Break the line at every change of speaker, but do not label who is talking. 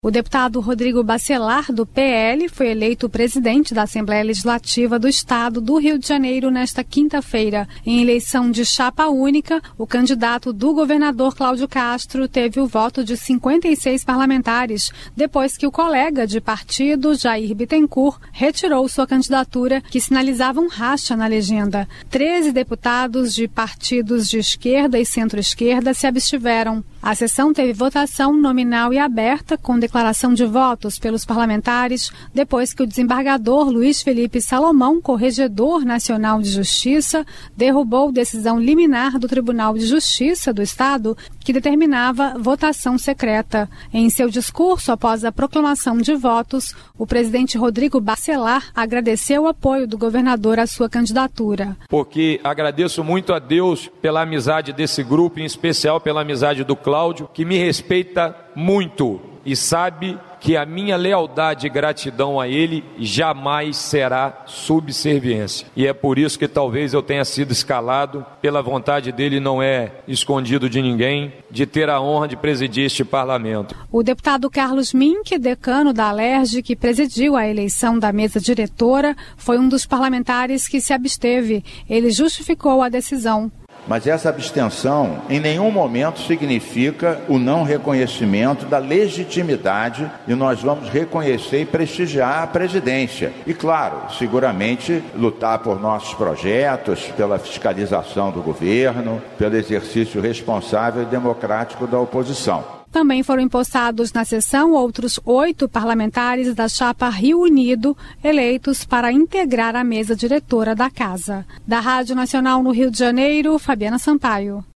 O deputado Rodrigo Bacelar, do PL, foi eleito presidente da Assembleia Legislativa do Estado do Rio de Janeiro nesta quinta-feira. Em eleição de chapa única, o candidato do governador Cláudio Castro teve o voto de 56 parlamentares, depois que o colega de partido, Jair Bittencourt, retirou sua candidatura, que sinalizava um racha na legenda. 13 deputados de partidos de esquerda e centro-esquerda se abstiveram. A sessão teve votação nominal e aberta, com declaração de votos pelos parlamentares, depois que o desembargador Luiz Felipe Salomão, corregedor nacional de justiça, derrubou decisão liminar do Tribunal de Justiça do Estado, que determinava votação secreta. Em seu discurso após a proclamação de votos, o presidente Rodrigo Bacelar agradeceu o apoio do governador à sua candidatura.
Porque agradeço muito a Deus pela amizade desse grupo, em especial pela amizade do Cláudio, que me respeita muito e sabe que a minha lealdade e gratidão a ele jamais será subserviência. E é por isso que talvez eu tenha sido escalado, pela vontade dele, não é escondido de ninguém, de ter a honra de presidir este parlamento.
O deputado Carlos Mink, decano da Alerj, que presidiu a eleição da mesa diretora, foi um dos parlamentares que se absteve. Ele justificou a decisão.
Mas essa abstenção em nenhum momento significa o não reconhecimento da legitimidade, e nós vamos reconhecer e prestigiar a presidência. E claro, seguramente lutar por nossos projetos, pela fiscalização do governo, pelo exercício responsável e democrático da oposição.
Também foram empossados na sessão outros 8 parlamentares da chapa Rio Unido, eleitos para integrar a mesa diretora da Casa. Da Rádio Nacional no Rio de Janeiro, Fabiana Sampaio.